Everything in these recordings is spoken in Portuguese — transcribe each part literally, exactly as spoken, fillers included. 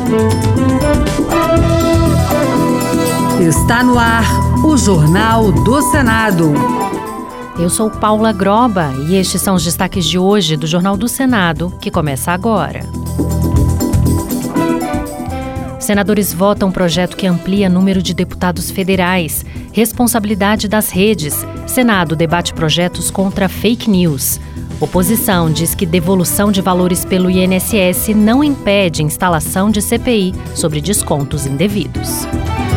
Está no ar o Jornal do Senado. Eu sou Paula Groba e estes são os destaques de hoje do Jornal do Senado, que começa agora. Senadores votam um projeto que amplia número de deputados federais. Responsabilidade das redes. Senado debate projetos contra fake news. Oposição diz que devolução de valores pelo I N S S não impede instalação de C P I sobre descontos indevidos.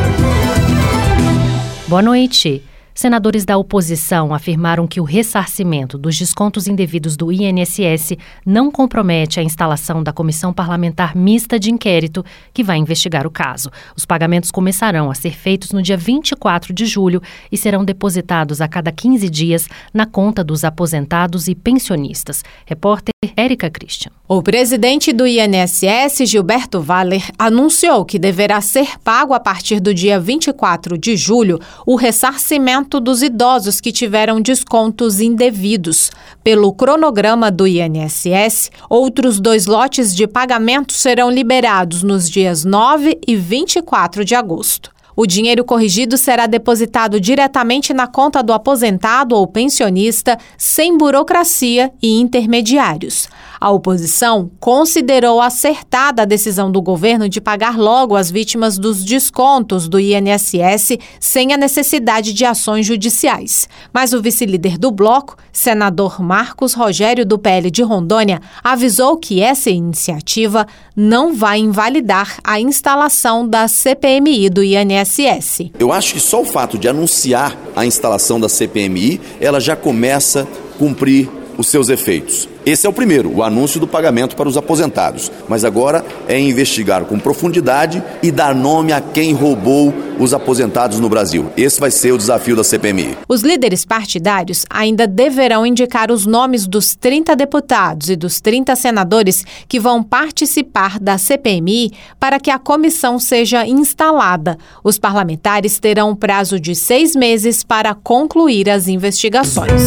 Boa noite. Senadores da oposição afirmaram que o ressarcimento dos descontos indevidos do I N S S não compromete a instalação da Comissão Parlamentar Mista de Inquérito, que vai investigar o caso. Os pagamentos começarão a ser feitos no dia vinte e quatro de julho e serão depositados a cada quinze dias na conta dos aposentados e pensionistas. Repórter Érica Christian. O presidente do I N S S, Gilberto Valler, anunciou que deverá ser pago a partir do dia vinte e quatro de julho o ressarcimento dos idosos que tiveram descontos indevidos. Pelo cronograma do I N S S, outros dois lotes de pagamento serão liberados nos dias nove e vinte e quatro de agosto. O dinheiro corrigido será depositado diretamente na conta do aposentado ou pensionista, sem burocracia e intermediários. A oposição considerou acertada a decisão do governo de pagar logo as vítimas dos descontos do I N S S sem a necessidade de ações judiciais. Mas o vice-líder do bloco, senador Marcos Rogério, do P L de Rondônia, avisou que essa iniciativa não vai invalidar a instalação da C P M I do I N S S. Eu acho que só o fato de anunciar a instalação da C P M I, ela já começa a cumprir os seus efeitos. Esse é o primeiro, o anúncio do pagamento para os aposentados. Mas agora é investigar com profundidade e dar nome a quem roubou os aposentados no Brasil. Esse vai ser o desafio da C P M I. Os líderes partidários ainda deverão indicar os nomes dos trinta deputados e dos trinta senadores que vão participar da C P M I para que a comissão seja instalada. Os parlamentares terão um prazo de seis meses para concluir as investigações.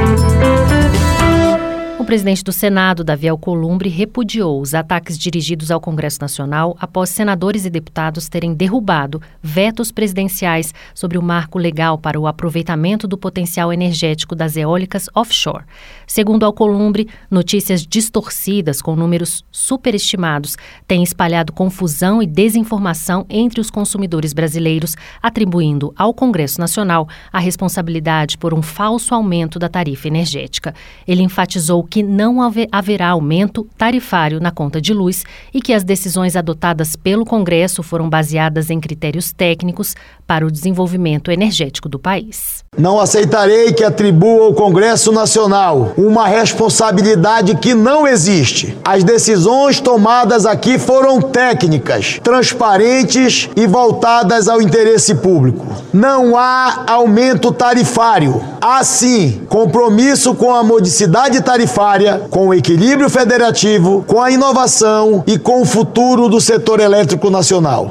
O presidente do Senado, Davi Alcolumbre, repudiou os ataques dirigidos ao Congresso Nacional após senadores e deputados terem derrubado vetos presidenciais sobre o marco legal para o aproveitamento do potencial energético das eólicas offshore. Segundo Alcolumbre, notícias distorcidas com números superestimados têm espalhado confusão e desinformação entre os consumidores brasileiros, atribuindo ao Congresso Nacional a responsabilidade por um falso aumento da tarifa energética. Ele enfatizou que não haverá aumento tarifário na conta de luz e que as decisões adotadas pelo Congresso foram baseadas em critérios técnicos para o desenvolvimento energético do país. Não aceitarei que atribua ao Congresso Nacional uma responsabilidade que não existe. As decisões tomadas aqui foram técnicas, transparentes e voltadas ao interesse público. Não há aumento tarifário. Há sim compromisso com a modicidade tarifária, com o equilíbrio federativo, com a inovação e com o futuro do setor elétrico nacional.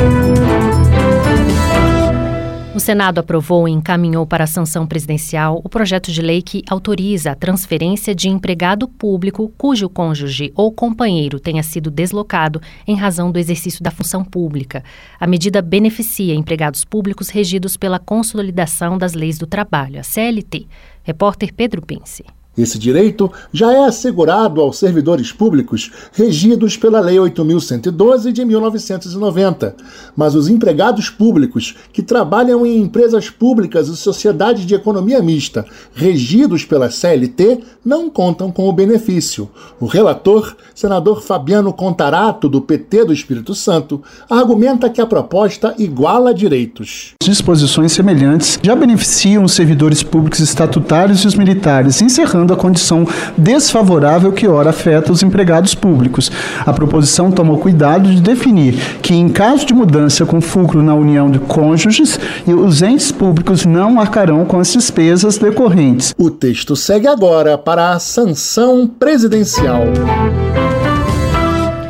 O Senado aprovou e encaminhou para a sanção presidencial o projeto de lei que autoriza a transferência de empregado público cujo cônjuge ou companheiro tenha sido deslocado em razão do exercício da função pública. A medida beneficia empregados públicos regidos pela Consolidação das Leis do Trabalho, a C L T. Repórter Pedro Pince. Esse direito já é assegurado aos servidores públicos regidos pela Lei oito mil cento e doze de mil novecentos e noventa, mas os empregados públicos que trabalham em empresas públicas e sociedades de economia mista regidos pela C L T não contam com o benefício. O relator, senador Fabiano Contarato, do P T do Espírito Santo, argumenta que a proposta iguala direitos. Disposições semelhantes já beneficiam os servidores públicos estatutários e os militares, encerrando a condição desfavorável que ora afeta os empregados públicos. A proposição tomou cuidado de definir que, em caso de mudança com fulcro na união de cônjuges, os entes públicos não arcarão com as despesas decorrentes. O texto segue agora para a sanção presidencial. O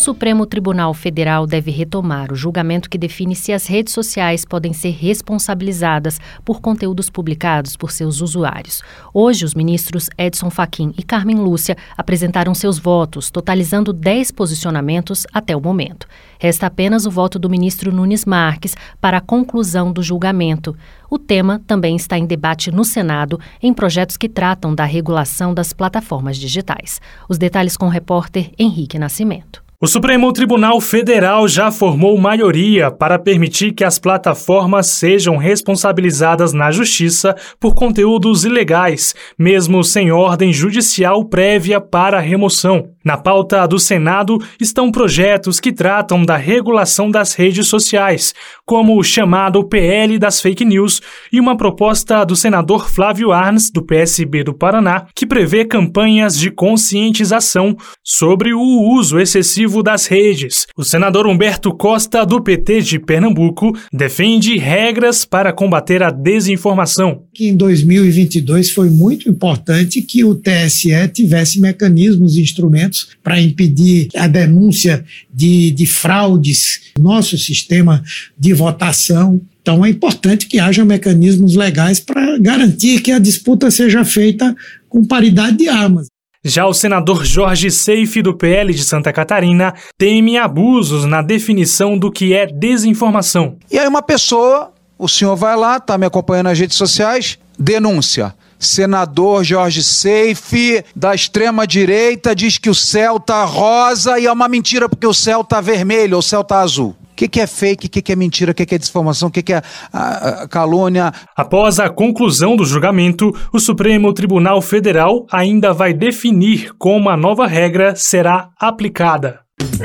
Supremo Tribunal Federal deve retomar o julgamento que define se as redes sociais podem ser responsabilizadas por conteúdos publicados por seus usuários. Hoje, os ministros Edson Fachin e Carmen Lúcia apresentaram seus votos, totalizando dez posicionamentos até o momento. Resta apenas o voto do ministro Nunes Marques para a conclusão do julgamento. O tema também está em debate no Senado em projetos que tratam da regulação das plataformas digitais. Os detalhes com o repórter Henrique Nascimento. O Supremo Tribunal Federal já formou maioria para permitir que as plataformas sejam responsabilizadas na Justiça por conteúdos ilegais, mesmo sem ordem judicial prévia para a remoção. Na pauta do Senado estão projetos que tratam da regulação das redes sociais, como o chamado P L das Fake News, e uma proposta do senador Flávio Arnes, do P S B do Paraná, que prevê campanhas de conscientização sobre o uso excessivo das redes. O senador Humberto Costa, do P T de Pernambuco, defende regras para combater a desinformação. Que em dois mil e vinte e dois foi muito importante que o T S E tivesse mecanismos e instrumentos para impedir a denúncia de, de fraudes no nosso sistema de votação. Então é importante que haja mecanismos legais para garantir que a disputa seja feita com paridade de armas. Já o senador Jorge Seife, do P L de Santa Catarina, teme abusos na definição do que é desinformação. E aí uma pessoa, o senhor vai lá, está me acompanhando nas redes sociais, denúncia. Senador Jorge Seife, da extrema-direita, diz que o céu está rosa e é uma mentira porque o céu está vermelho ou o céu está azul. O que, que é fake, o que, que é mentira, o que, que é desinformação, o que, que é a, a calúnia. Após a conclusão do julgamento, o Supremo Tribunal Federal ainda vai definir como a nova regra será aplicada.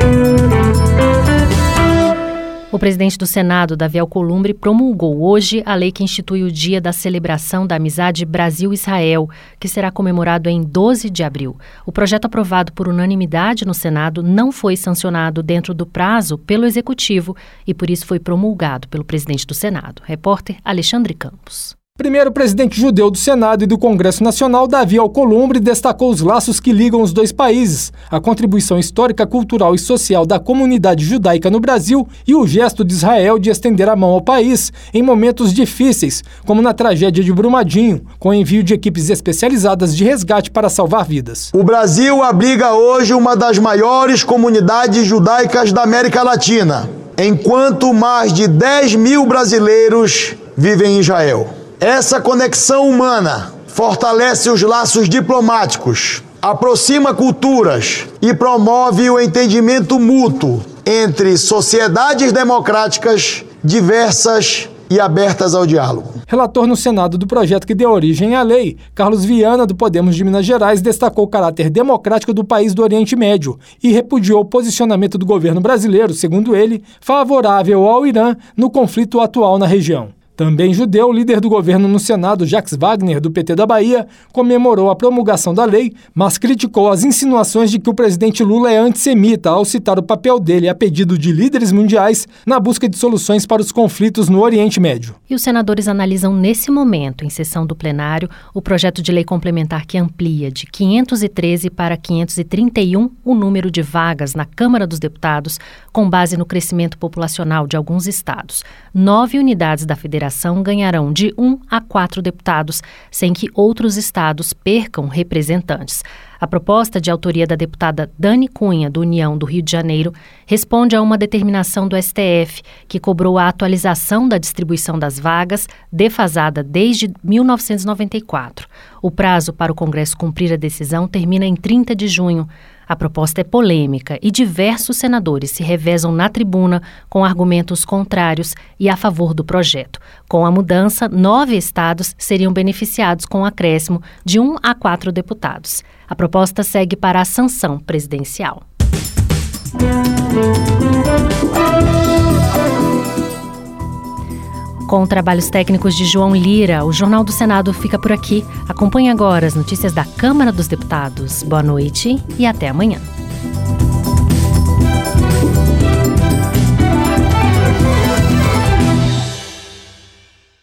O presidente do Senado, Davi Alcolumbre, promulgou hoje a lei que institui o Dia da Celebração da Amizade Brasil-Israel, que será comemorado em doze de abril. O projeto aprovado por unanimidade no Senado não foi sancionado dentro do prazo pelo Executivo e por isso foi promulgado pelo presidente do Senado. Repórter Alexandre Campos. Primeiro presidente judeu do Senado e do Congresso Nacional, Davi Alcolumbre, destacou os laços que ligam os dois países, a contribuição histórica, cultural e social da comunidade judaica no Brasil e o gesto de Israel de estender a mão ao país em momentos difíceis, como na tragédia de Brumadinho, com o envio de equipes especializadas de resgate para salvar vidas. O Brasil abriga hoje uma das maiores comunidades judaicas da América Latina, enquanto mais de dez mil brasileiros vivem em Israel. Essa conexão humana fortalece os laços diplomáticos, aproxima culturas e promove o entendimento mútuo entre sociedades democráticas diversas e abertas ao diálogo. Relator no Senado do projeto que deu origem à lei, Carlos Viana, do Podemos de Minas Gerais, destacou o caráter democrático do país do Oriente Médio e repudiou o posicionamento do governo brasileiro, segundo ele, favorável ao Irã no conflito atual na região. Também judeu, o líder do governo no Senado, Jacques Wagner, do P T da Bahia, comemorou a promulgação da lei, mas criticou as insinuações de que o presidente Lula é antissemita ao citar o papel dele a pedido de líderes mundiais na busca de soluções para os conflitos no Oriente Médio. E os senadores analisam nesse momento, em sessão do plenário, o projeto de lei complementar que amplia de quinhentos e treze para quinhentos e trinta e um o número de vagas na Câmara dos Deputados, com base no crescimento populacional de alguns estados. Nove unidades da federação ganharão de um a quatro deputados, sem que outros estados percam representantes. A proposta, de autoria da deputada Dani Cunha, do União do Rio de Janeiro, responde a uma determinação do S T F, que cobrou a atualização da distribuição das vagas, defasada desde mil novecentos e noventa e quatro. O prazo para o Congresso cumprir a decisão termina em trinta de junho. A proposta é polêmica e diversos senadores se revezam na tribuna com argumentos contrários e a favor do projeto. Com a mudança, nove estados seriam beneficiados com um acréscimo de um a quatro deputados. A proposta segue para a sanção presidencial. Com trabalhos técnicos de João Lira, o Jornal do Senado fica por aqui. Acompanhe agora as notícias da Câmara dos Deputados. Boa noite e até amanhã.